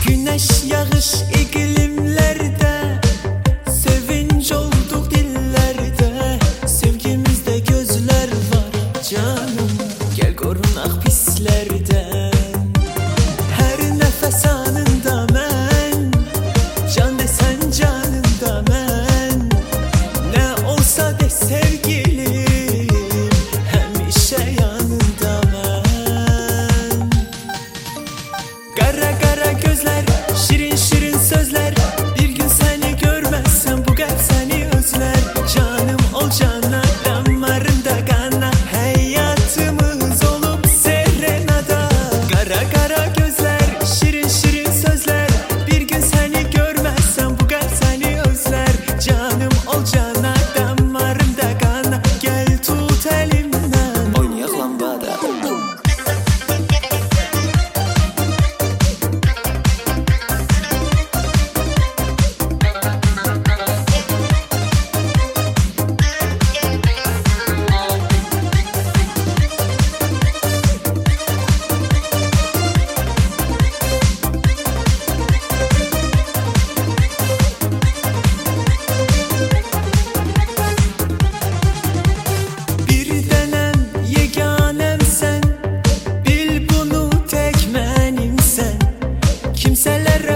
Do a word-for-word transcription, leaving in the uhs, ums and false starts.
Güneş, yağış, iklimlerde, sevinç oldu dillerde. Sevgimizde gözler var canım, gel korunak pislerden. Her nefes anında men, can desen canında men. Ne olsa de sevgilim, hemşe yanında men. Kara kara gözler, şirin şirin sözler. Bir gün seni görmezsem bu kalp seni özler. Canım ol cana, damarında kana, hayatımız olup serenada. Kara kara gözler, şirin şirin sözler. Bir gün seni görmezsem bu kalp seni özler. Canım ol cana, damarında kana, gel tut elimden. Oynayak lambada. Bir denem yeganem sen, bil bunu tek benim sen. Kimselere